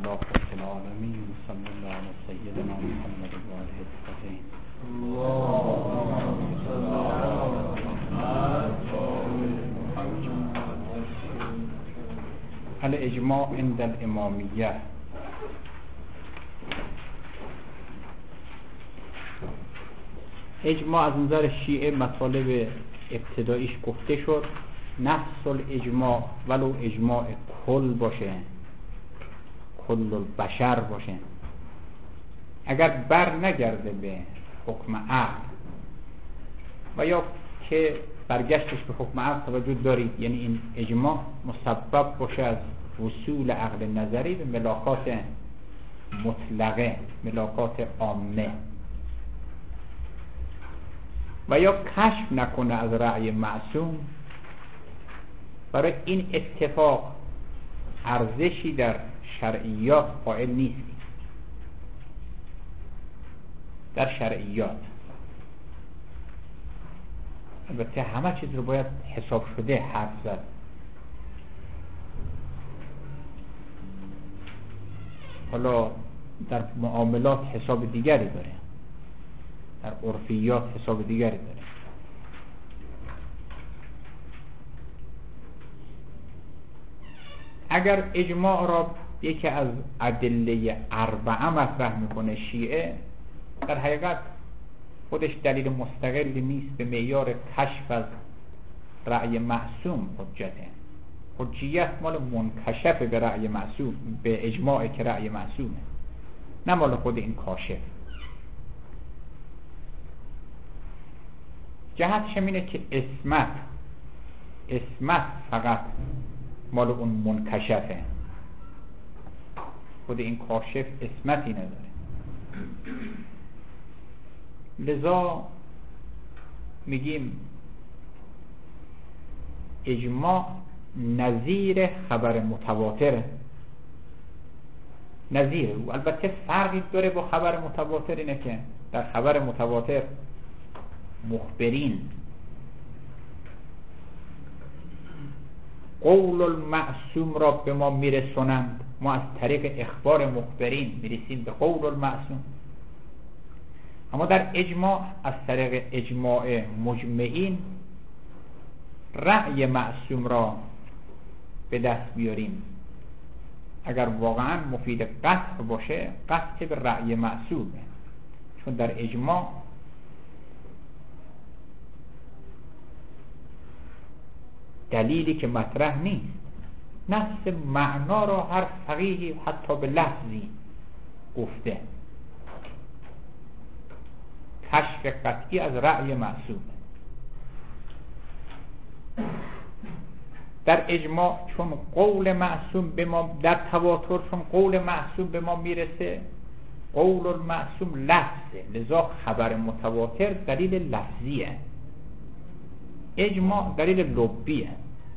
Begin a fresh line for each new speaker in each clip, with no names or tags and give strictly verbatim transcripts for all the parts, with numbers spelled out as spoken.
الله رب العالمين صلی الله علی سیدنا محمد و آله الطاهرین. اللهم صل علی الاجماع عند الامامیه. اجماع از نظر شیعه مطالب ابتداییش گفته شد. نفس الاجماع ولو اجماع کل باشه، کل البشر باشه، اگر بر نگرده به حکم عقل و یا که برگشتش به حکم عقل توجه دارید، یعنی این اجماع مسبب باشه از وصول عقل نظری به ملاکات مطلقه، ملاکات عامه، و یا کشف نکنه از رأی معصوم، برای این اتفاق ارزشی در شرعیات قائل نیست. در شرعیات البته همه چیز رو باید حساب شده حرف زد. حالا در معاملات حساب دیگری داره، در عرفیات حساب دیگری داره. اگر اجماع را یکی از ادله اربعه مطرح میکنه شیعه، در حقیقت خودش دلیل مستقلی نیست، به معیار کشف از رأی معصوم حجته. حجیت مال منکشف به رأی معصوم، به اجماع که رأی معصومه، نه مال خود این کاشف. جهتش اینه که اسمت اسمت فقط مال اون منکشفه، خود این کاشف اسمتی نداره. لذا میگیم اجماع نظیر خبر متواتره، نظیر او. البته فرقی داره با خبر متواتر، اینه که در خبر متواتر مخبرین قول المعصوم را به ما میرسونند، ما از طریق اخبار مخبرین میرسیم به قول المعصوم. اما در اجماع از طریق اجماع مجمعین رأی معصوم را به دست بیاریم. اگر واقعا مفید قطع باشه، قطع به رأی معصومه، چون در اجماع دلیلی که مطرح نیست، نفس معنا را هر فقیهی حتی به لفظی گفته، کشف قطعی از رأی معصوم. در اجماع چون قول معصوم به ما، در تواتر چون قول معصوم به ما میرسه، قول المعصوم لفظه، لذا خبر متواتر دلیل لفظیه، اجماع دلیل لبیه.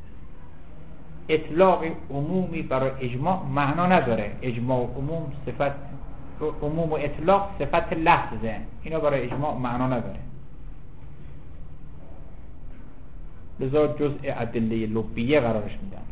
اطلاق عمومی برای اجماع معنا نداره. اجماع عموم صفت، عموم و اطلاق صفت لفظه، اینا برای اجماع معنا نداره. لذا جزء ادله لبیه قرارش میدن.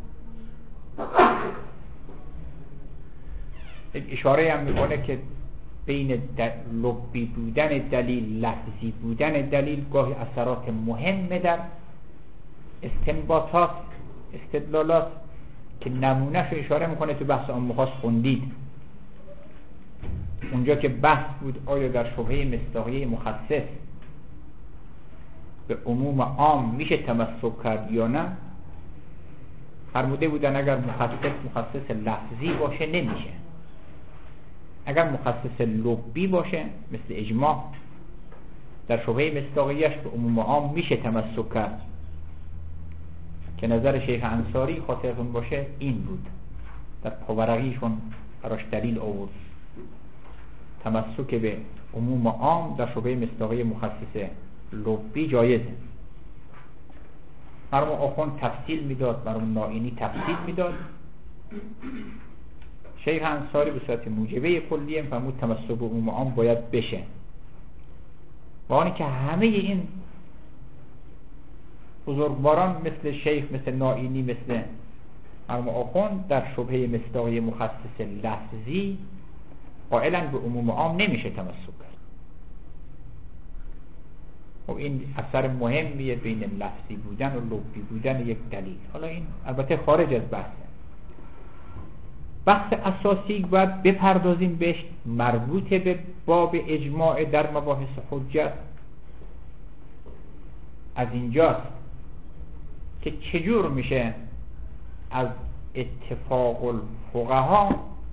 اشاره هم میکنه که بین لبی بودن دلیل، لفظی بودن دلیل، گاهی اثرات مهمه در استنباطات، استدلالات، که نمونهش اشاره میکنه تو بحث عامه خاص خوندید. اونجا که بحث بود آیا در شبهه مصداقیه مخصص به عموم عام میشه تمسک کرد یا نه، فرموده بودن اگر مخصص مخصص لفظی باشه نمیشه، اگر مخصص لبی باشه مثل اجماع در شبهه مصداقیه‌اش به عموم عام میشه تمسک کرد، که نظر شیخ انصاری خاطرتون باشه این بود، در پاورقیشون براش دلیل آورد، تمسک به عموم عام در شبهه مصداقیه مخصص لبی جایزه. مرموم آخوند تفصیل میداد، مرموم نائینی تفصیل میداد، شیخ انصاری به صورت موجبه کلیه فرمود تمسک به عموم عام باید بشه، و آنی که همه این بزرگواران مثل شیخ، مثل نائینی، مثل مرحوم آخوند در شبهه مصداقی مخصص لفظی قائلا به عموم عام نمیشه تمسک کرد. خب این اثر مهمیه بین لفظی بودن و لغوی بودن یک دلیل. حالا این البته خارج از بحثه. بحث اساسی باید بپردازیم بهش، مربوط به باب اجماع در مباحث حجت، از اینجاست که چجور میشه از اتفاق الفقها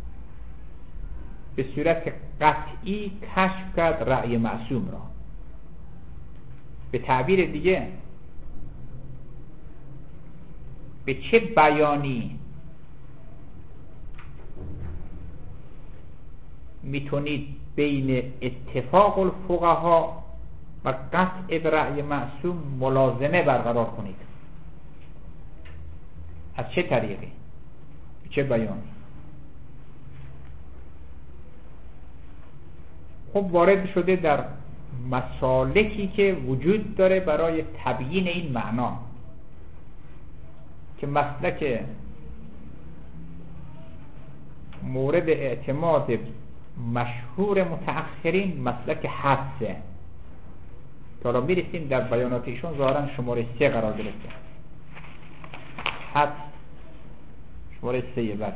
به صورت قطعی کشف کرد رأی معصوم را. به تعبیر دیگه به چه بیانی میتونید بین اتفاق الفقها و قطع به رأی معصوم ملازمه برقرار کنید؟ از چه طریقی؟ به چه بیانی؟ خب وارد شده در مسالکی که وجود داره برای تبیین این معنا، که مسلک مورد اعتماد مشهور متأخرین مسلک حدسه. که حالا میرسیم در بیانات ایشون ظاهرا شماره سه قرار گرفته. حدس شماره سه. بعد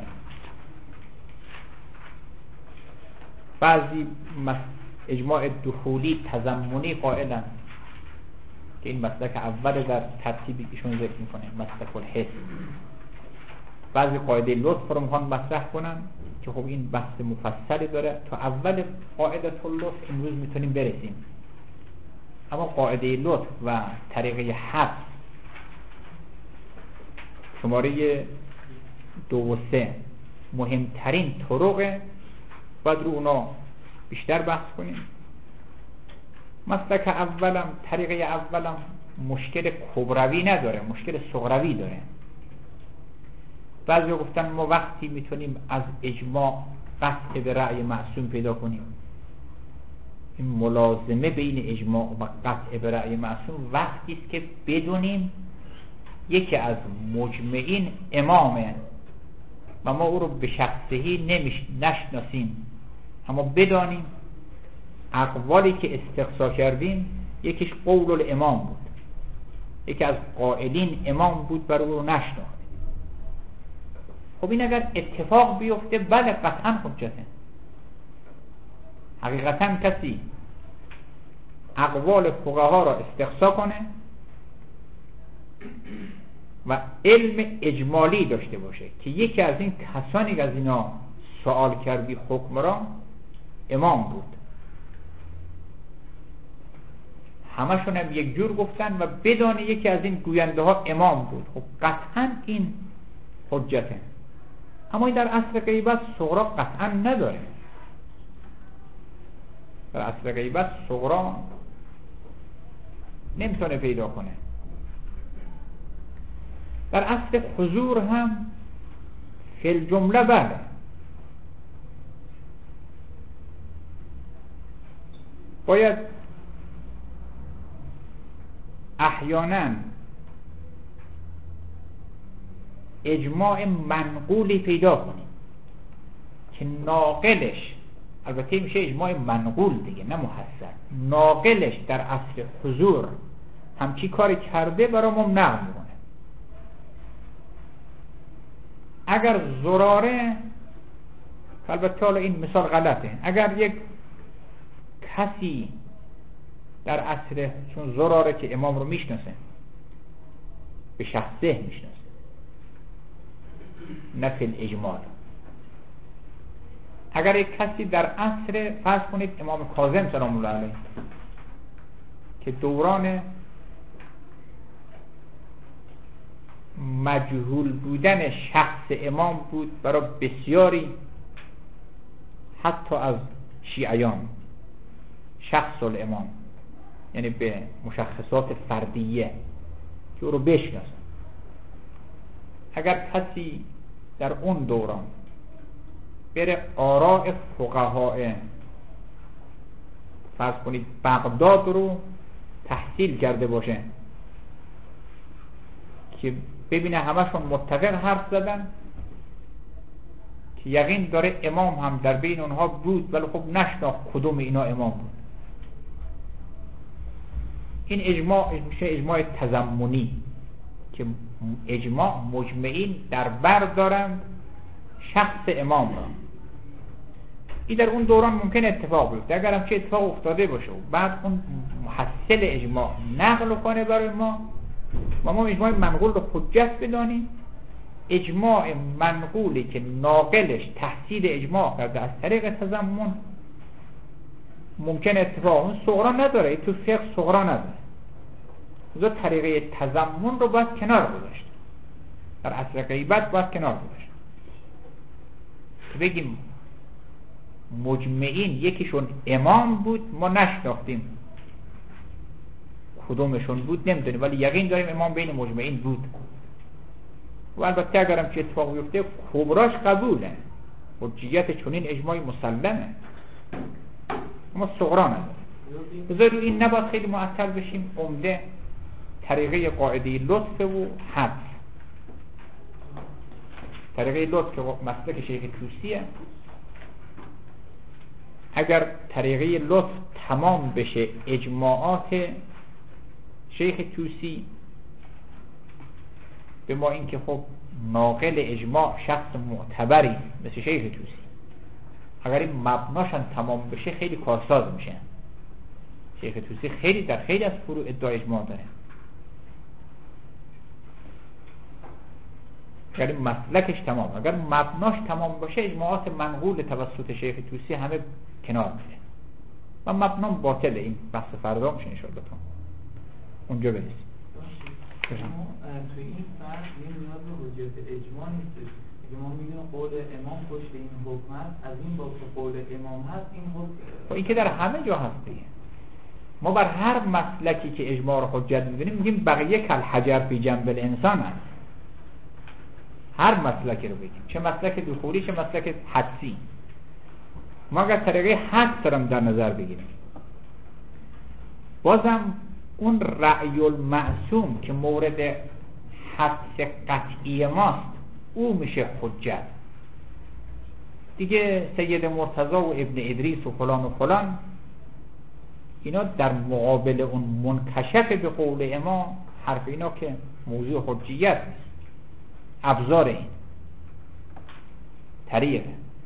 بعضی اجماع دخولی تضمنی قائلن که این مسلک اول در ترتیبی ایشون ذکر میکنه، مسلک الحس. بعضی قاعده لطف رو میخوان مطرح کنن که خب این بحث مفصلی داره، تا اول قاعده لطف امروز میتونیم برسیم. اما قاعده لطف و طریقه حدس شماره دو و سه مهمترین طرقه، باید رو اونا بیشتر بحث کنیم. مسلک اولم، طریقه اولم مشکل کبروی نداره، مشکل صغروی داره. بعضی گفتن ما وقتی میتونیم از اجماع قطع به رأی معصوم پیدا کنیم، این ملازمه بین اجماع و قطع به رأی معصوم وقتی است که بدونیم یکی از مجمعین امامه و ما او رو به شخصهی نمیش نشناسیم، اما بدانیم اقوالی که استقصا کردیم یکیش قول الامام بود، یکی از قائلین امام بود، برای او رو نشناختیم. خب این اگر اتفاق بیفته بله قطعا حجته. حقیقتا کسی اقوال فقها را استقصا کنه و علم اجمالی داشته باشه که یکی از این کسانی که از اینا سوال کردی حکم را امام بود، همشون هم یک جور گفتن و بدان یکی از این گوینده ها امام بود، خب قطعا این حجته. اما این در اصل غیبت صغرا قطعا نداره. در اصل غیبت صغرا نمیتونه پیدا کنه. در اصل حضور هم فی الجمله بله. باید احیانا اجماع منقولی پیدا کنیم که ناقلش، البته میشه اجماع منقول دیگه نه محسن، ناقلش در اصل حضور همچی کاری کرده برامون نقل میکنه. اگر زراره، البته حالا این مثال غلطه، اگر یک کسی در اصل، چون زراره که امام رو میشناسه به شخصه میشناسه نه فی الاجمال، اگر یک کسی در عصر فرض کنید امام کاظم سلام الله علیه که دوران مجهول بودن شخص امام بود برای بسیاری حتی از شیعیان، شخص الامام یعنی به مشخصات فردیه که او رو بشناسن. اگر کسی در اون دوران بره آراء فقهای فرض کنید بغداد رو تحصیل کرده باشه که ببینه همشون متفق حرف زدن که یقین داره امام هم در بین اونها بود، ولی خب نشناخت کدوم اینا امام بود. این اجماع میشه اجماع تضمنی که اجماع مجمعین در بر دارند شخص امام را. این در اون دوران ممکن اتفاق بیفته، اگر هم چه اتفاق افتاده باشه و بعد اون محصل اجماع نقل کنه برای ما و ما اجماع منقول رو حجت بدانیم. اجماع منقولی که ناقلش تحصیل اجماع کرده از طریق تضمن ممکن اتفاق اون صغرا نداره، تو فقه صغرا نداره. از طریقه تضمن رو باید کنار گذاشت، در اصل غیبت باید کنار گذاشت که بگیم مجمعین یکیشون امام بود، ما نشناختیم کدومشون بود نمیدونیم، ولی یقین داریم امام بین مجمعین بود. و البته اگرم چه اتفاق بیفته کبراش قبوله، حجیت چنین اجماعی مسلمه، اما صغرا نداره. بذار رو این نباید خیلی معطل بشیم. عمده طریقه قاعده لطف و حدس. طریقه لطف که مسلک شیخ توسیه، اگر طریقه لطف تمام بشه اجماعات شیخ توسی، به ما این که خب ناقل اجماع شخص معتبری مثل شیخ توسی، اگر این مبناشن تمام بشه خیلی کارساز میشه. شیخ توسی خیلی در خیلی از فروع ادعای اجماع داره. اگر این مسلکش تمام، اگر مبناش تمام باشه اجماعات منقول توسط شیخ توسی همه کنار میره و مبنام باطله. این بحث فردا میشه انشاءالله تا اونجا برسیم.
ما توی این فرق این نیاز به حجیت اجماع نیست. اگه ما میدونیم قول امام پشت این حکم هست، از این باب که قول امام هست این حکم
این که در همه جا هست دیگه. ما بر هر مسلکی که اجماع رو حجت میدونیم میگیم بقیه کل حجر فی جنب الانسان هست. هر مسلکی رو بگیم، چه مسلک دخولی چه مسلک حدسی، ما اگر طریقه حدس دارم در نظر بگیریم، بازم اون رأی المعصوم که مورد حدس قطعی ماست او میشه حجت دیگه. سید مرتضی و ابن ادریس و فلان و فلان اینا در مقابل اون منکشف به قول امام، حرف اینا که موضوع حجیت نیست، ابزار این طریقه.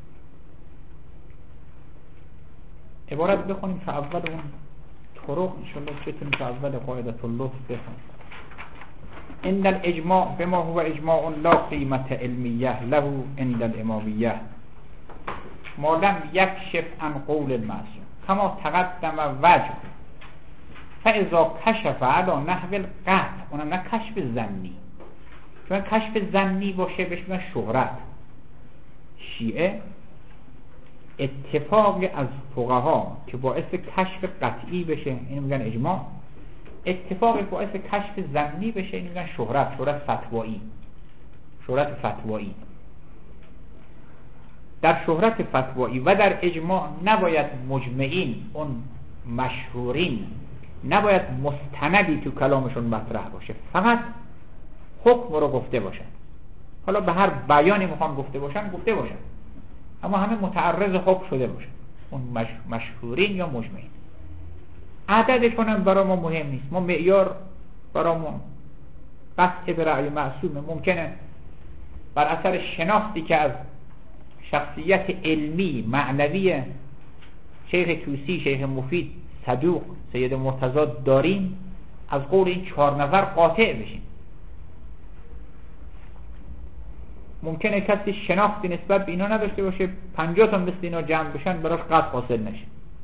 عبارت بخونیم که اول اون طرق انشاءالله بتونیم که اول قاعدة اللطف بخونیم. ان الاجماع بما هو اجماع لا قیمت علمیه له عند الامامیه ما لم یکشف عن قول المعصوم کما تقدم وجه فاذا کشف علی نحو القطع، اونم نه کشف ظنی، چون کشف ظنی باشه بهش میگن شهرت. شیعه اتفاق از فقها که باعث کشف قطعی بشه اینو میگن اجماع، اتفاق باعث کشف ظنی بشه اینو میگن شهرت، شهرت فتوایی، شهرت فتوایی. در شهرت فتوایی و در اجماع نباید مجمعین، اون مشهورین، نباید مستندی تو کلامشون مطرح باشه، فقط حکم رو گفته باشن. حالا به هر بیانی میخوان گفته باشن گفته باشن، اما همه متعرض حکم شده باشن، اون مش... مشهورین یا مجمعین. عددشون هم برای ما مهم نیست. ما معیار برامون قطع به رأی معصومه. ممکنه بر اثر شناختی که از شخصیت علمی معنوی شیخ توسی، شیخ مفید، صدوق، سید مرتضی داریم، از قول این چهار نفر قاطع بشیم. ممکنه کسی شناختی نسبت به اینا نداشته باشه، پنجاه تا مثل اینا جمع بشن براش قطع حاصل نشه.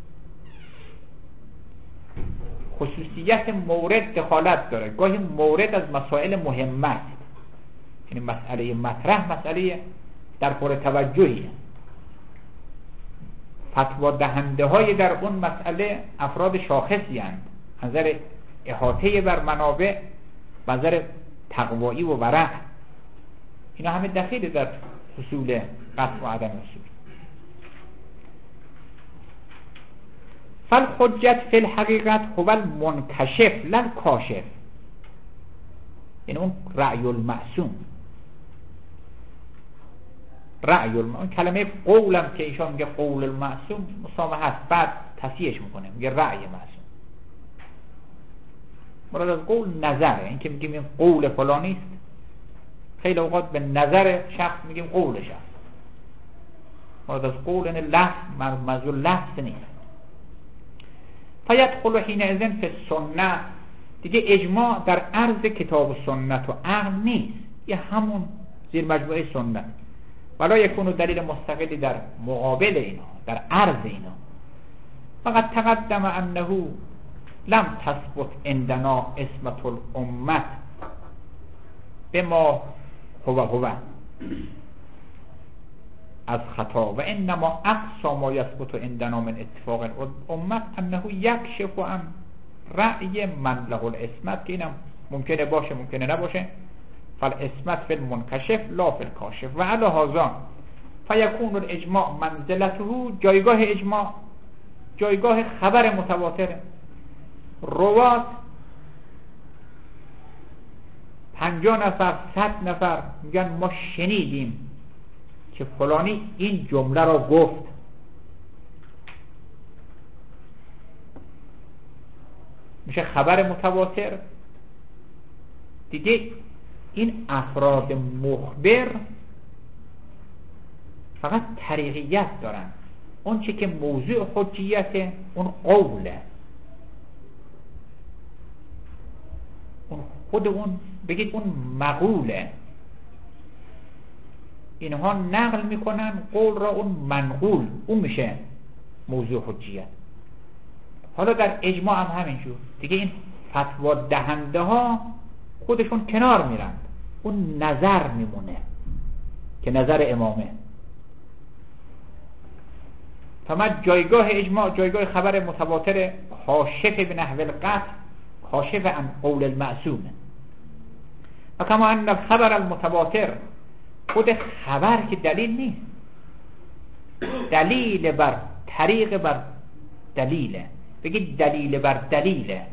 خصوصیت مورد دخالت داره. گاهی مورد از مسائل مهمت، یعنی مسئله مطرح مسئله در پر توجهیه. فتوا دهنده های در اون مسئله افراد شاخصی هستند، از نظر احاطه بر منابع، از نظر تقوایی و ورع. اینا همه دخیل در حصول قطع و عدم حصول. فالحجت فی الحقیقت هو المنکشف لا الکاشف. یعنی اون رأی المعصوم. رأی المعصوم کلمه قولم که ایشان میگه قول المعصوم مسامحه هست، بعد تصحیحش میکنه میگه رأی معصوم. مراد از قول نظره، این که میگیم این قول فلانی است، خیلی اوقات به نظر شخص میگیم قول شخص. مراد از قول این لفظ منظور لفظ نیست. فیدخل حینئذ فی السنه، دیگه اجماع در عرض کتاب و سنت و عقل نیست، یه همون زیر مجموعه سنت. ولا یکون دلیل مستقلی در مقابل اینا، در عرض اینا. فقط تقدم انه لم تثبت عندنا اسمت الامت بما هو هو از خطا و انما اقصى ما یثبت عندنا من اتفاق الامت انه یکشف عن رأی من له الاسمت، که اینم ممکنه باشه ممکنه نباشه. فالاسمت فی المنکشف لا فی الکاشف و علی هذا فیکون الاجماع منزلته، جایگاه اجماع جایگاه خبر متواتره. روات پنجاه نفر صد نفر میگن ما شنیدیم که فلانی این جمله را گفت، میشه خبر متواتر. دیگه این افراد مخبر فقط طریقیت دارن، اون چه که موضوع حجیت اون قوله، اون خود اون بگید اون مقوله، اینها نقل میکنن قول را، اون منقول اون میشه موضوع حجیت. حالا در اجماع هم همینجور دیگه، این فتوا دهنده ها خودشون کنار میرن، اون نظر میمونه که نظر امامه. فمد جایگاه اجماع جایگاه خبر متواتر کاشف به نحو القطع، کاشف عن قول المعصوم. و کما ان الخبر المتواتر، خود خبر که دلیل نیست، دلیل بر طریق بر دلیله، بگید دلیل بر دلیله،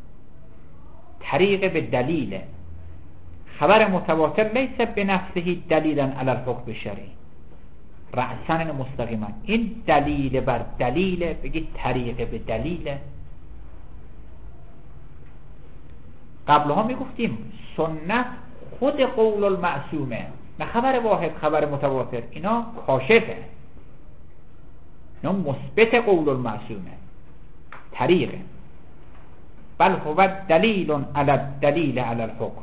طریق به دلیله. خبر متواتر لیس بنفسه دلیلا علی الحکم الشرعی رأسا مستقیما، این دلیل بر دلیله، بگید طریق به دلیله. قبلها میگفتیم سنت خود قول المعصومه، نه خبر واحد خبر متواتر، اینا کاشفه، اینا مثبت قول المعصومه، طریقه. بل هو دلیل علی الدلیل علی الحکم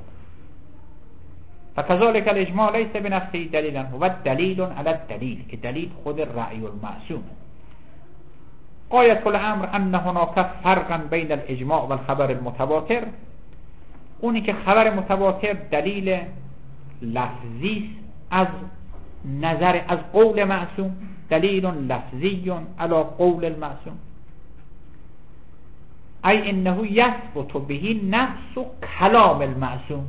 فكذلك الاجماع ليس بنفسه دلیلا، هو دلیل علی الدلیل، که دلیل خود رأی المعصومه. غایت الامر ان هناك فرقا بین الاجماع و الخبر المتواتر، اونی که خبر متواتر دلیل لفظی از نظر از قول معصوم، دلیل لفظی علی قول المعصوم، ای انه یثبت به نفس کلام المعصوم،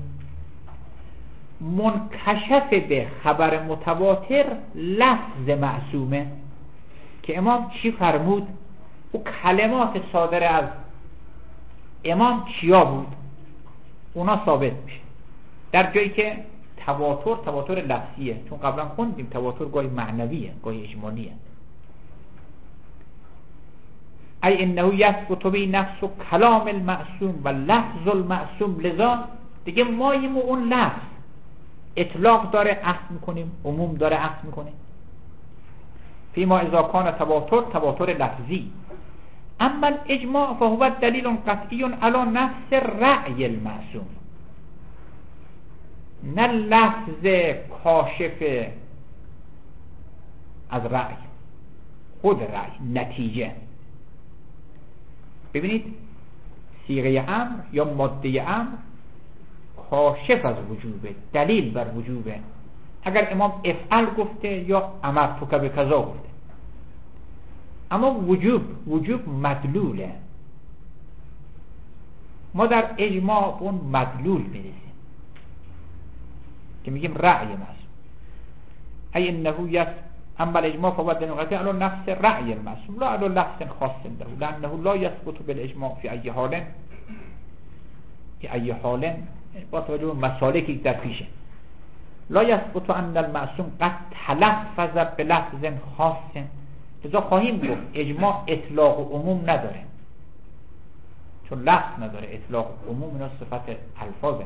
منکشف به خبر متواتر لفظ معصومه، که امام چی فرمود، او کلمات صادره از امام چیا بود، اونا ثابت میشه. در جایی که تواتر تواتر لفظیه، چون قبلا خوندیم تواتر گاهی معنویه گاهی اجمالیه. ای انه یثبت به نفس و کلام المعصوم و لفظ المعصوم، لذا دیگه ماییم و اون لفظ اطلاق داره اخذ میکنیم، عموم داره اخذ میکنیم. فیما اذا کان تواتر تواتر لفظی، اما الاجماع فهو دلیل قطعی علی نفس رأی المعصوم، نه لفظ کاشف از رأی، خود رأی نتیجه. ببینید صیغه امر یا ماده امر کاشف از وجوبه، دلیل بر وجوبه. اگر امام افعل گفته یا امر تو که به کذا گفته، اما وجوب وجوب مدلوله، ما در اجماع اون مدلول میرسیم که میگیم رأی معصوم. ای انه یس اما الاجماع فهو دلیل قطعی علی نفس رأی المعصوم لا علی لفظ خاص له، لانه لا یثبت بالاجماع فی ای حال، فی ای حال با توجه به مسالکی در پیشه. لا یثبت ان المعصوم قد تلفظ بلفظ خاص، لذا خواهیم گفت اجماع اطلاق و عموم نداره، چون لفظ نداره. اطلاق و عموم اینا صفت الفاظه.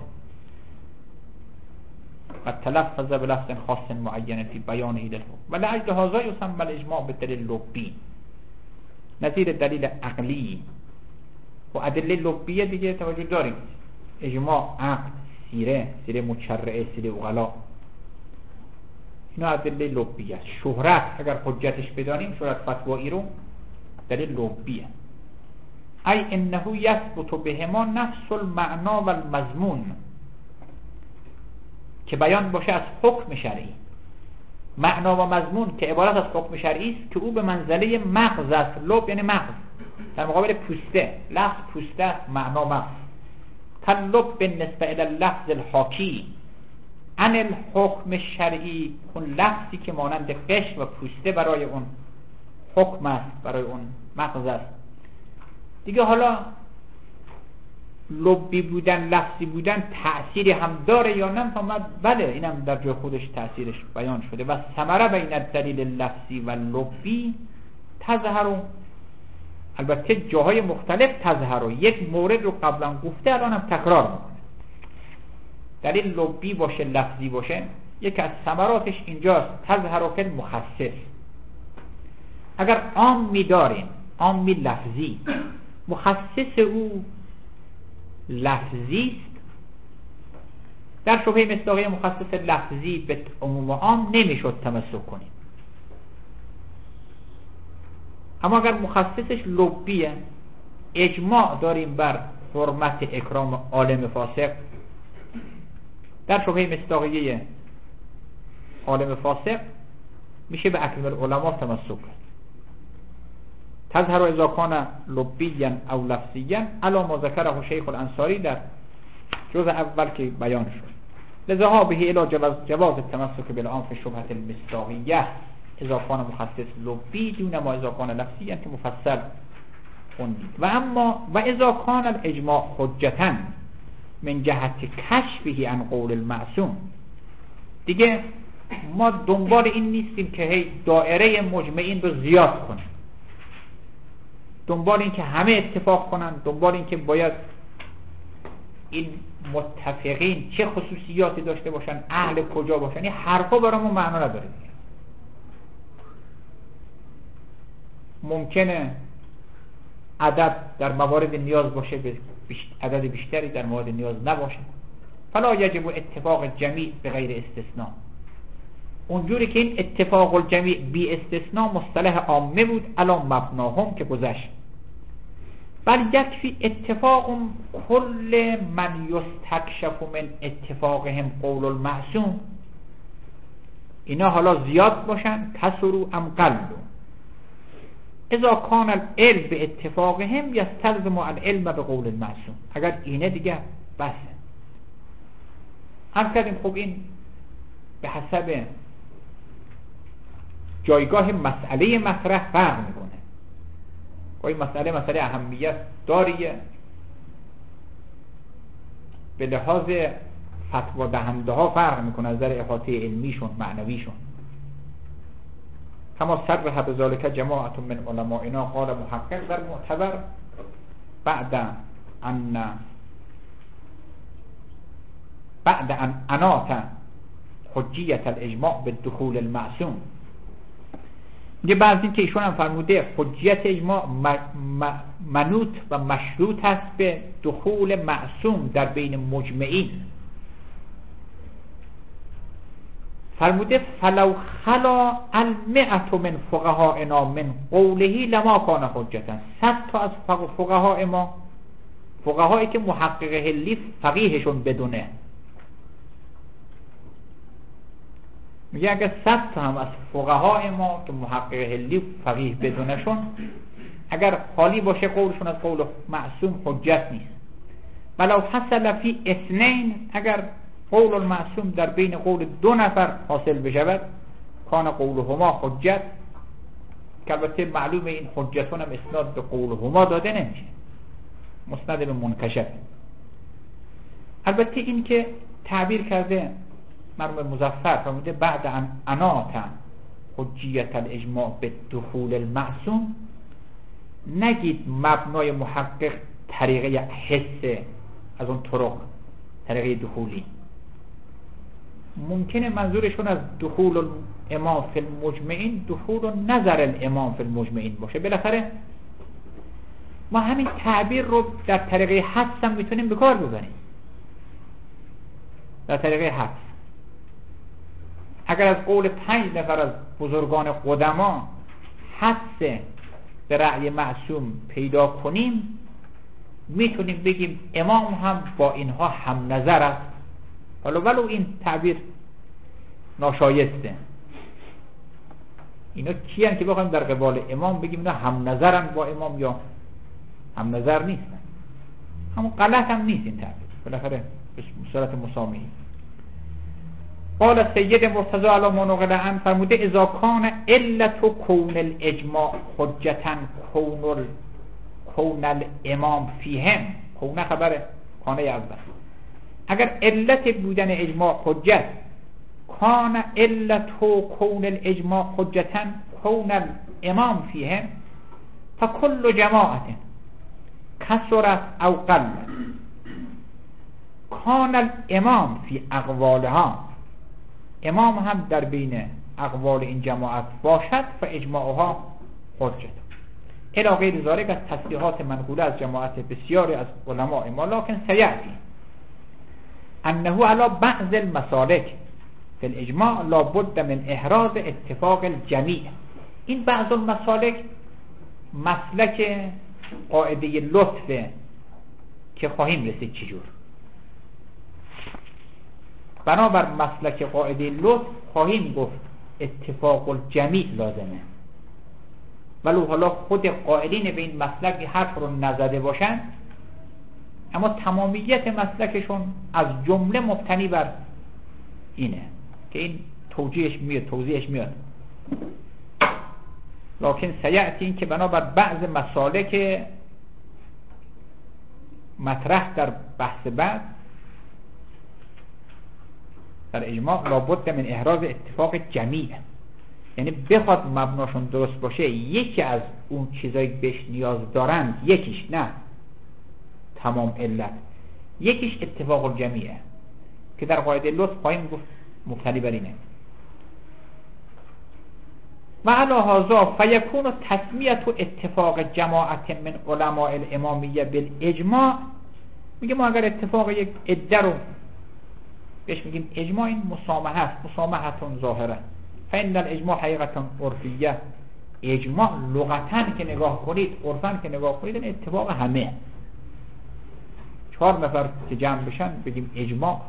قد تلفظ بلفظ خاص معین فی بیانه للحکم و لأجل هذا یسمى الاجماع بالدلیل لبی، نظیر دلیل عقلی. و ادله لبیه دیگه توجه داریم، اجماع، عقل، سیره، سیره مشرعه، سیره اغلا، اینا ادله لبیه است. شهرت اگر حجتش بدانیم، شهرت فتوایی رو، دلیل لبیه. ای انه یثبت بهما نفس المعنا و المضمون، که بیان باشه از حکم شرعی. معنا و مضمون که عبارت از حکم شرعی است، که او به منزله مغز است. لب یعنی مغز، در مقابل پوسته. لفظ پوسته، معنا مغز. کاللب بالنسبه الی اللفظ الحاکی عن الحکم شرعی، اون لفظی که مانند قشر و پوسته برای اون حکم است، برای اون مغز است. دیگه حالا لبی بودن، لفظی بودن تأثیری هم داره یا نه؟ فهمد بله، اینم در جای خودش تأثیرش بیان شده. و ثمره بین الدلیل لفظی و لبی تظهر، البته جاهای مختلف تظهر. یک مورد رو قبلا گفته، الان هم تکرار میکنه. دلیل لبی باشه، لفظی باشه، یکی از ثمراتش اینجاست، تظهر فی المخصص. اگر عامی داریم، عامی لفظی، مخصص او لفظی است، در شبهه مصداقی مخصص لفظی به عموم عام نمیشد تمسک کنیم. اما اگر مخصصش لبیه، اجماع داریم بر حرمت اکرام عالم فاسق، در شبهه مصداقیه عالم فاسق میشه به اکرم العلماء تمسک کرد. تظهر اذا کان لبیاً او لفظیاً علی ما ذکره شیخ الانصاری در جزء اول که بیان شد. لذا به الی جواز جواز التمسک بالعام فی شبهه المصداقیه اذا کان مخصص لبی دون ما اذا کان لفظیاً که مفصل خوندید. و اما و اذا کان الاجماع حجتاً من جهت کشفه عن قول المعصوم، دیگه ما دنبال این نیستیم که هی دایره مجمعین رو زیاد کنیم، دنبال این که همه اتفاق کنن، دنبال این که باید این متفقین چه خصوصیاتی داشته باشن، اهل کجا باشن، این حرفا برامون معنا نداره. ممکنه عدد در موارد نیاز باشه، به عدد بیشتری در موارد نیاز نباشه. فلا یجب اتفاق جمیع به غیر استثناء. اونجوری که این اتفاق الجمیع بی استثناء مصطلح عامه بود الان مبناهم که گذشت، بل یکفی اتفاق کل من یستکشف من اتفاقهم قول المعصوم. اینا حالا زیاد باشن، کسرو ام قلو، اذا کان العلم به اتفاقهم یستلزم العلم به قول المعصوم. اگر اینه دیگه بسه. هم کردیم خب این به حسب جایگاه مسئله مطرح فرق میکنه. این مسئله مسئله اهمیت داریه، به لحاظ فتوا دهنده ها فرق میکنه از نظر احاطه علمیشون، معنویشون. کما صرح بذالک جماعت من علمائنا قال محقق در معتبر بعد ان بعد ان انات حجیت الاجماع بالدخول المعصوم. یه بعضی که ایشون هم فرموده حجیت اجماع منوط و مشروط هست به دخول معصوم در بین مجمعین. فرموده فلو خلا المئة من فقهائنا من قوله لما کان حجتا. صد تا از فقهای ما، فقهایی که محقق حلی فقیهشون بدونه، میگه اگر صد تا هم از فقهای ما که محقق حلی فقیه بدونشون اگر خالی باشه قولشون از قول معصوم حجت نیست. ولو حصل فی اثنین، اگر قول المعصوم در بین قول دو نفر حاصل بشود کان قولهما حجت، که البته معلوم این حجتون هم اسناد به قولهما داده نمیشه، مسند به منکشف. البته این که تعبیر کرده مرحوم مظفر فرموده بعد ان اناتا حجیت الاجماع به دخول المعصوم، نگید مبنای محقق طریقه حس از اون طرق طریقه دخولی. ممکنه منظورشون از دخول الامام فی المجمعین دخول و نظر الامام فی المجمعین باشه. بالاخره ما همین تعبیر رو در طریقه حس هم میتونیم به کار ببریم. در طریقه حس اگر از قول پنج نفر از بزرگان قدما حس به رأی معصوم پیدا کنیم، میتونیم بگیم امام هم با اینها هم نظر است، حالا ولو این تعبیر ناشایسته. اینا کیان که بخوایم در قبال امام بگیم اینا هم نظرن با امام یا هم نظر نیستن؟ همون غلط هم نیست این تعبیر، بالاخره به صورت مسامحه. قال سید مرتضی علی ما نقل عنه فرموده اذا کان علت کون الاجماع حجتا کون ال... کون الامام فیهم، کون خبر کانه اول، اگر علت بودن اجماع حجت کان علت کون الاجماع حجتا کون الامام فیهم فکل جماعت کثرت او قلت کان الامام فی اقوالها، امام هم در بین اقوال این جماعت باشد فاجماعها حجت. الی غیر ذلک از تصریحات منقوله از جماعت بسیاری از علماء ما، لکن سیأتی انه علی بعض المسالک فی الاجماع لا بد من احراز اتفاق الجمیع. این بعض المسالک مسلک قاعده لطفه که خواهیم رسید چجور. بنابر مسلک قاعده لطف خواهیم گفت اتفاق الجمیع لازمه، ولو حالا خود قائلین به این مسلک حرف رو نزده باشن، اما تمامیت مسلکشون از جمله مبتنی بر اینه که این توجیهش میاد توضیحش میاد. لکن سیأتی این که بنابر بعض مسالک مطرح در بحث بعد در اجماع لابد من احراز اتفاق جمیع، یعنی بخواد مبناشون درست باشه یکی از اون چیزایی بهش نیاز دارند، یکیش نه تمام علت، یکیش اتفاق الجمیعه که در قاعده لطف خواهیم گفت مبتنی بر اینه. و علی هذا فیکون تسمیه اتفاق جماعت من علماء الامامیه بالاجماع، میگه ما اگر اتفاق یک عده رو بهش میگیم اجماع، این مسامحه است، مسامحتون ظاهره. فإن الاجماع حقیقتا عرفیه، اجماع لغتا که نگاه کنید، عرفا که نگاه کنید، این اتفاق همه چهار نفر که جمع بشن بگیم اجماع،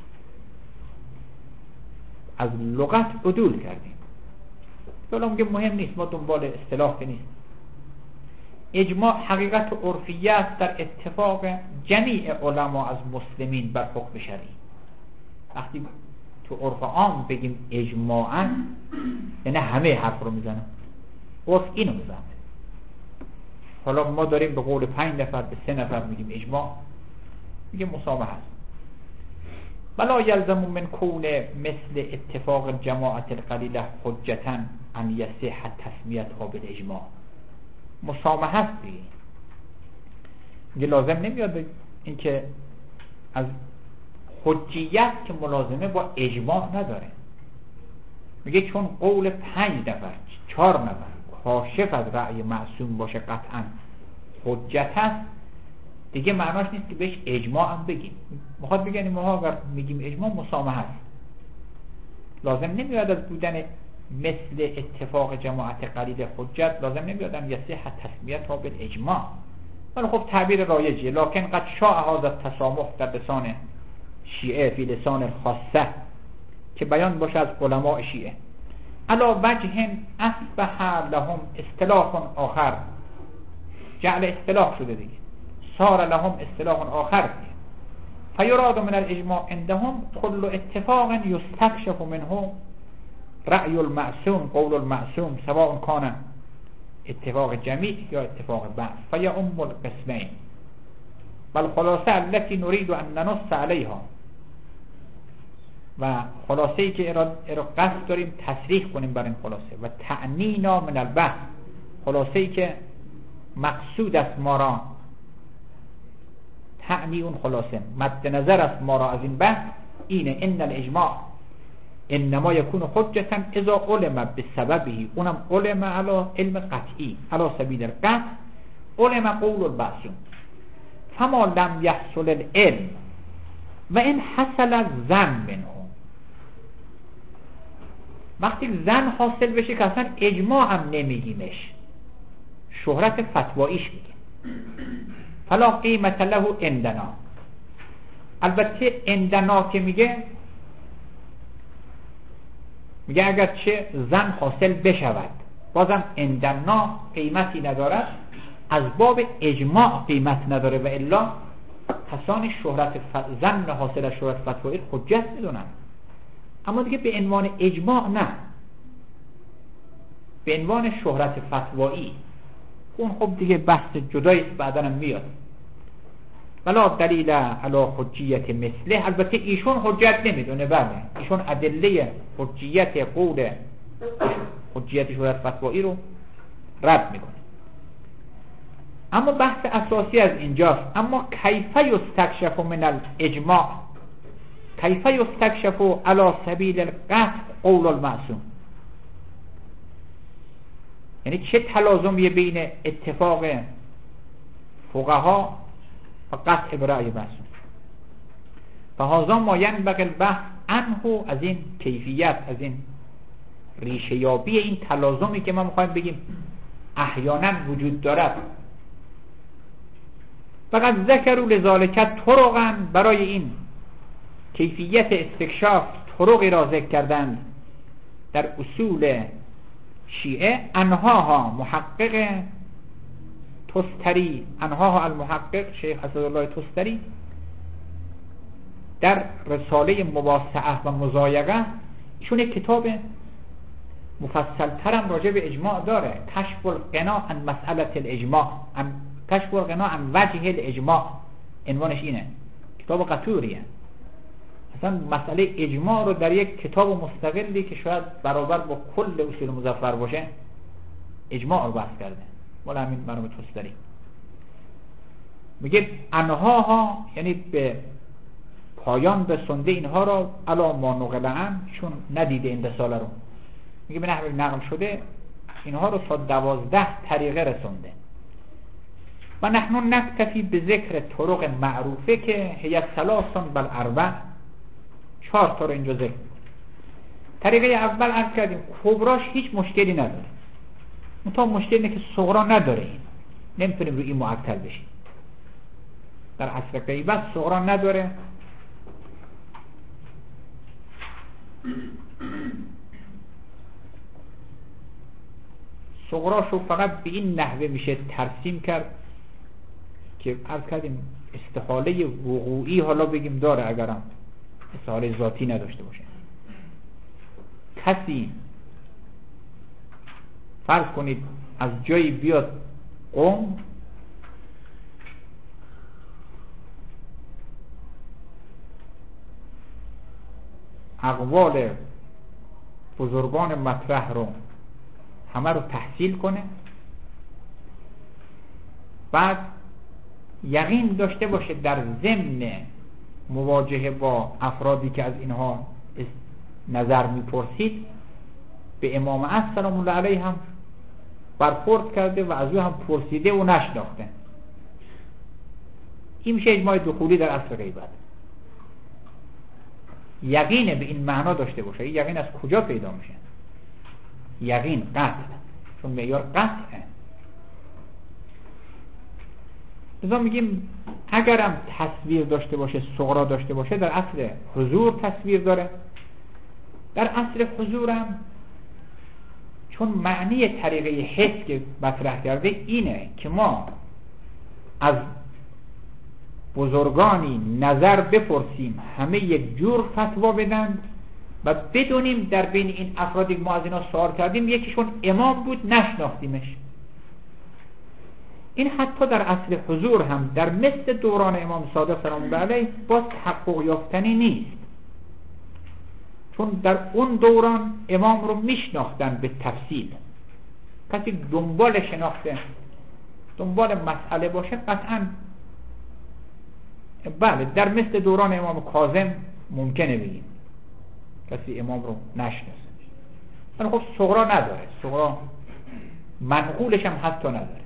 از لغت عدول کردیم. حالا میگه مهم نیست، ما دنبال اصطلاح که نیست. اجماع حقیقت عرفیه است در اتفاق جمیع علما از مسلمین بر حکم شرعی. وقتی تو عرف عام بگیم اجماعاً یعنی همه حرف رو میزنن، عرف اینو میزنه. حالا ما داریم به قول پنج نفر به سه نفر میگیم اجماع، میگه مسامحه است. ولا یلزم من کون مثل اتفاق الجماعت القلیله حجتاً ان یصح تسمیتها بالاجماع. مسامحه است دیگه، میگه لازم نمیاد اینکه از حجیت که ملازمه با اجماع نداره. میگه چون قول پنج نفر چهار نفر کاشف از رأی معصوم باشه قطعا حجت هست دیگه، معناش نیست که بهش اجماع هم بگیم. میخواد بگن ما اگر میگیم اجماع مسامحه هست، لازم نمیاد از بودن مثل اتفاق جماعت قلیل حجت لازم نمیاد ان یصح تسمیتها بالاجماع. ولی خب تعبیر رایجیه. لکن قد شاع هذا التسامح در لسان شیعه فی لسان خاصه که بیان باشه از علماء شیعه، علا وجه اصبح لهم اصطلاح آخر، جعل اصطلاح شده دیگه، صار لهم اصطلاح آخر، فیراد من الاجماع عندهم كل اتفاق یستکشف منه رأی المعصوم قول المعصوم سواء کان اتفاق جمیع یا اتفاق بعض فیعم القسمین. بل خلاصه التي نريد ان ننص علیها، و خلاصه ای که قصد داریم تصریح کنیم بر این خلاصه، و تعنینا من البحث، خلاصه ای که مقصود است ما را، تعنی اون خلاصه مد نظر است ما را از این بحث اینه، ان الاجماع انما یکون حجتا اذا علم بسببه، اونم علم علی علم قطعی علی سبیل القطع، علم قول البعث، فما لم يحصل العلم و این حصل الظن منه، وقتی زن حاصل بشه که اصلا اجماع هم نمیگیمش، شهرت فتواییش میگه، فلا قیمت له عندنا. البته عندنا که میگه میگه اگر چه زن حاصل بشود بازم عندنا قیمتی ندارد، از باب اجماع قیمت نداره، و الا کسان شهرت زن حاصل از شهرت فتوایی حجت میدونن، اما دیگه به عنوان اجماع نه، به عنوان شهرت فتوایی اون خب دیگه بحث جداییست بعداً هم میاد. ولا دلیل علی حجیت مثله، البته ایشون حجت نمیدونه، بله ایشون ادله حجیت قول حجیت شهرت فتوایی رو رد میکنه. اما بحث اساسی از اینجاست، اما کیف یستکشف من الاجماع، کیف یستکشف علی سبیل القطع قول المعصوم، یعنی چه تلازمی بین اتفاق فقها و قطع برای معصوم. فهذا ما ینبغی البحث عنه، از این کیفیت، از این ریشه یابی این تلازمی که ما میخوایم بگیم احیانا وجود دارد. فقط ذکروا لذالک طرقا، برای این کیفیت استکشاف طرقی را ذکر کردند در اصول شیعه، انهاها محقق تستری، انهاها المحقق شیخ اسدالله تستری در رساله مباصعه و مضایقه، ایشون یک کتاب مفصل ترم راجع به اجماع داره، کشف الغنا عن مسئله الاجماع، عن کشف الغنا عن وجه الاجماع، عنوانش اینه، کتاب قطوریه. اصلا مسئله اجماع رو در یک کتاب مستقلی که شاید برابر با کل اصول مظفر باشه اجماع رو بحث کرده، مال همین مرحوم تستری. میگه انهاها یعنی به پایان رسونده اینها را علا ما نقل عن، چون ندیده این رساله رو، میگه به نحوی نقل شده اینها رو تا دوازده طریقه رسونده. و نحن نکتفی به ذکر طرق معروفه که هی ثلاثون بل اربع، چهار تا رو اینجا ذکر. طریقه اول عرض کردیم کبراش هیچ مشکلی نداره، منتها مشکل اینه که صغرا نداره، این نمیتونیم روی این معطل بشیم. در عصر غیبت صغرا نداره، صغراشو فقط به این نحوه میشه ترسیم کرد که عرض کردیم استحاله وقوعی حالا بگیم داره، اگرم استحاله ذاتی نداشته باشه. کسی فرض کنید از جایی بیاد قوم اقوال بزرگان مطرح رو همه رو تحصیل کنه، بعد یقین داشته باشه در ضمن مواجهه با افرادی که از اینها نظر میپرسید به امام عصر سلام الله علیه هم برخورد کرده و از او هم پرسیده و نشناخته. این میشه اجماع دخولی در عصر غیبت. یقین به این معنا داشته باشه. یقین از کجا پیدا میشه؟ یقین قطع، چون معیار قطعه. لذا میگیم اگرم تصویر داشته باشه، صغرا داشته باشه، در اصل حضور تصویر داره. در اصل حضورم چون معنی طریقه حس که مطرح کرده اینه که ما از بزرگانی نظر بپرسیم، همه یک جور فتوا بدن و بدونیم در بین این افرادی که ما از اینا سوال کردیم یکیشون امام بود نشناختیمش، این حتی در عصر حضور هم در مثل دوران امام صادق سلام الله علیه باز تحقق یافتنی نیست، چون در اون دوران امام رو میشناختن به تفصیل. کسی دنبال شناخته دنبال مسئله باشه قطعا بله در مثل دوران امام کاظم ممکنه بگیم کسی امام رو نشناسه، ولی خب صغرا نداره، صغرا منقولش هم حتی نداره.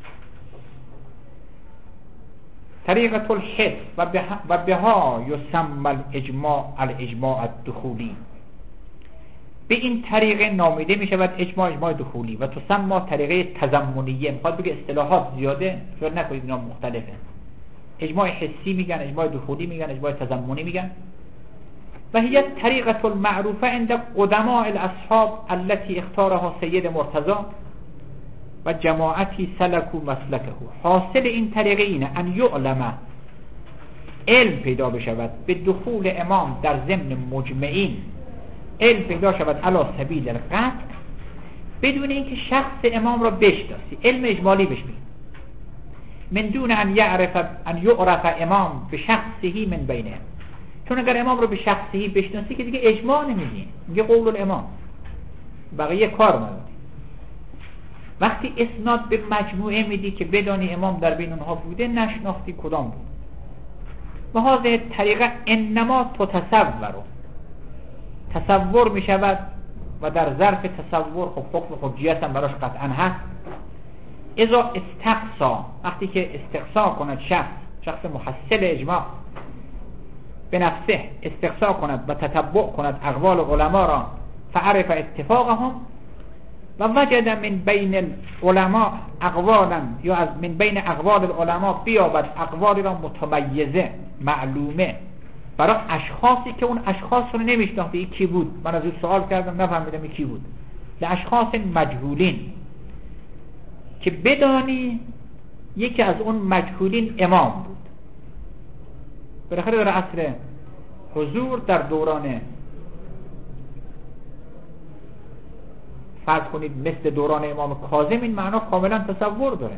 طریقة الحس و بها یسمى الاجماع الاجماع الدخولی، به این طریقه نامیده می شود اجماع اجماع دخولی و تسمى طریقه تضمنیه. میخواد بگه اصطلاحات زیاده شاید نکنید اینا مختلفه، اجماع حسی میگن، اجماع دخولی میگن، اجماع تضمنی میگن. و هي طریقة المعروفه عند قدماء الاصحاب التي اختارها سید مرتضی و جماعتی سلکو مسلکه. حاصل این طریقه اینه ان یعلم، علم پیدا بشود به دخول امام در ضمن مجمعین، علم پیدا شود علی سبیل القطع، بدون اینکه شخص امام را بشناسی، علم اجمالی بشناسی، من دون ان یعرف ان یعرف امام به شخصی من بینهم. چون اگر امام رو به شخصی بشناسی که دیگه اجماع نمیگی، میگه قول الامام، بقیه کار نداری. وقتی اسناد به مجموعه میدی که بدانی امام در بین اونها بوده، نشناختی کدام بود. و هذه طریقه انما تتصور، تصور میشود و در ظرف تصور خب حکم حجیت هم براش قطعا هست. اذا استقصا، وقتی که استقصا کند شخص شخص محصل اجماع به نفسه، استقصا کند و تتبع کند اقوال علما را، فعرف اتفاقهم و وجد من بین العلماء اقوالا، یا از من بین اقوال العلماء بیابد اقوالی را متمیزه معلومه برای اشخاصی که اون اشخاص رو نمیشناخته. این کی بود؟ من از این سوال کردم نفهمیدم این کی بود. لاشخاص مجهولین، که بدانی یکی از اون مجهولین امام بود. بالاخره در عصر حضور در دوران فرض کنید مثل دوران امام کاظم این معنا کاملا تصور داره.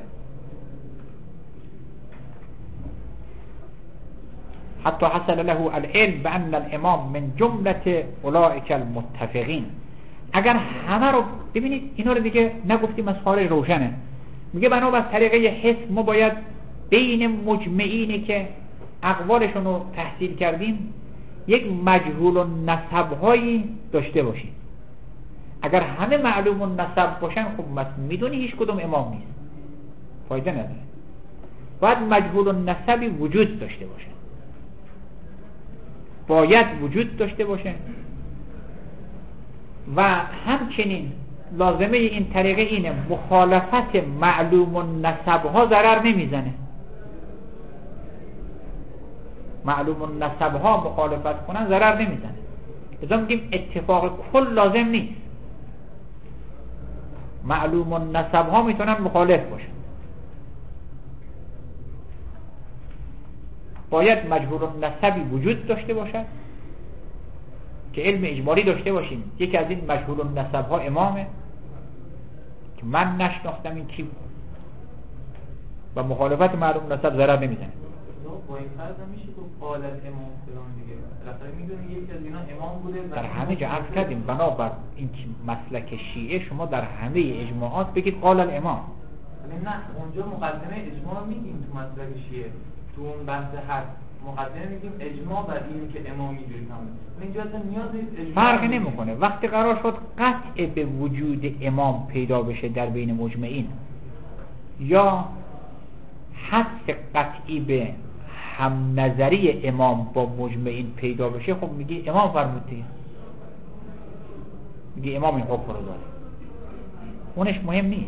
حتی حصل له العلم بان الامام من جمله اولئک المتفقین. اگر همه رو ببینید، اینا رو دیگه نگفتیم از خارج روشنه، میگه بنا بر طریقه حس ما باید بین مجمعینی که اقوالشون رو تحصیل کردیم یک مجهول النسب هایی داشته باشیم. اگر همه معلوم النسب باشن خب میدونی هیچ کدوم امام نیست، فایده نداره. باید مجهول النسبی وجود داشته باشه، باید وجود داشته باشه. و همچنین لازمه این طریقه اینه مخالفت معلوم النسب ها ضرر نمیزنه. معلوم النسب ها مخالفت کنن ضرر نمیزنه. لذا میگیم اتفاق کل لازم نیست، معلوم النسب ها میتونن مخالف باشن. باید مجهول النسبی وجود داشته باشد که علم اجمالی داشته باشیم. یکی از این مجهول النسب ها امامه که من نشناختم این کی بود، و مخالفت معلوم نسب ضرر نمیزنه.
با این فرض میشه تو قال الامام فلان دیگه، بالاخره میدونی یکی از اینا امام بوده.
در همه جا عرض کردیم بنابر این مسلک شیعه شما در همه اجماعات بگید قال الامام.
نه اونجا مقدمه اجماع میگیم تو مسلک شیعه، تو اون بحث هست مقدمه میگیم اجماع بر این که امام میگیری تمام. اینجا اصلا نیاز نیست
فرق نمیکنه. وقتی قرار شد قطع به وجود امام پیدا بشه در بین مجمعین، یا حد قطعی به هم نظری امام با مجمعین پیدا بشه، خب میگی امام فرمود دیگه، میگی امام این حکم رو داره، اونش مهم نیست.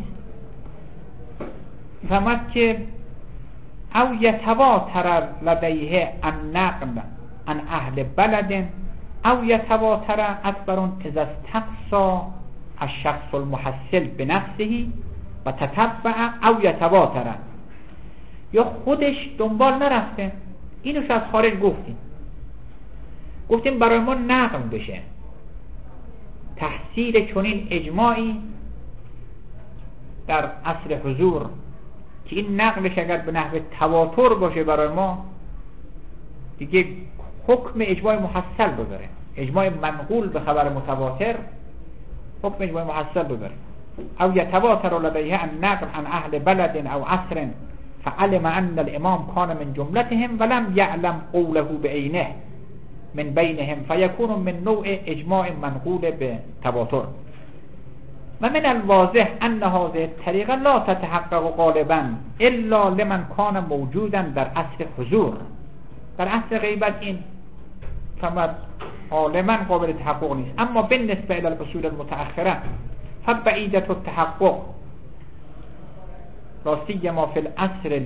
فهمت که او یتواتر لدیه النقل عن اهل بلد او یتواتر اکبر اذا استقصا الشخص المحصل بنفسه و تتبع او یتواتر، یا خودش دنبال نرفته. اینو از خارج گفتیم گفتیم برای ما نقل بشه تحصیل چنین اجماعی در عصر حضور که این نقلش اگر به نحو تواتر باشه برای ما دیگه حکم اجماع محصل رو داره. اجماع منقول به خبر متواتر حکم اجماع محصل رو داره. او یتواتر لدیه النقل عن اهل بلد او عصر فعلم ان الامام کان من جملتهم ولم یعلم قوله بعینه من بینهم فیکون من نوع اجماع منقول به تواتر. و من الواضح ان هذه الطریقه لا تتحقق غالبا الا لمن کان موجودا در عصر حضور. در عصر غیبت این فقط غالبا قابل تحقق نیست. اما بالنسبه الى الاصول المتأخره فبعیدة التحقق لا سیما فی العصر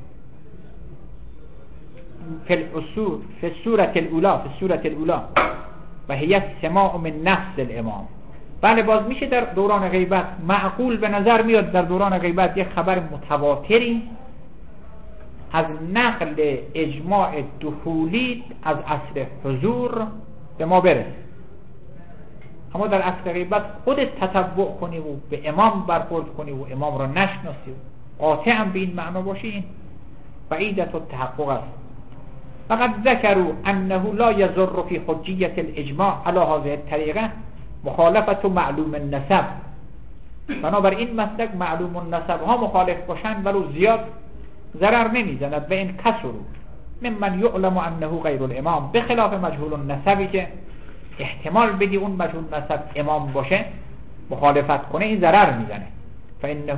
فی الاصول فی السوره الاولى فی السوره الاولى و هی السماع من نفس الامام. بله باز میشه در دوران غیبت معقول به نظر میاد در دوران غیبت یک خبر متواتری از نقل اجماع دخولی از عصر حضور به ما برسه، اما در عصر غیبت خودت تتبع کنی و به امام برخورد کنی و امام را نشناسی و قاطعا به این معنا باشی، این بعیدة التحقق است. فقد ذکروا انه لا یضر فی حجیة الاجماع علی هذه الطریقه مخالفت معلوم النسب. بنابر این مسلک معلوم النسب ها مخالف باشند ولو زیاد ضرر نمیزند به این کسر ممن یعلم انه غیر الامام، به خلاف مجهول النسبی که احتمال بدی اون مجهول نسب امام باشه مخالفت کنه این ضرر میزنه. فانه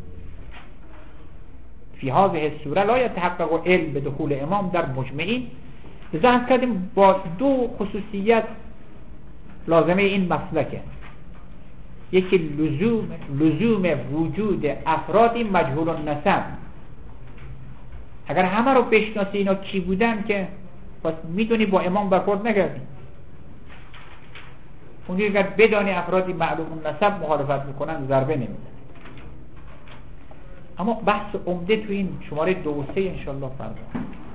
فی هذه الصوره لا یتحقق علم به دخول امام در مجمعین. لذا کردیم با دو خصوصیت لازمه این مسلکه، یکی لزوم لزوم وجود افرادی مجهول النسب. اگر همه رو بشناسی اینا کی بودن که پس میدونی با امام برخورد نکردی. اونی اگر بدانی افرادی معلوم النسب مخالفت میکنن ضربه نمیزنه. اما بحث عمده تو این شماره دو و سه انشالله فردا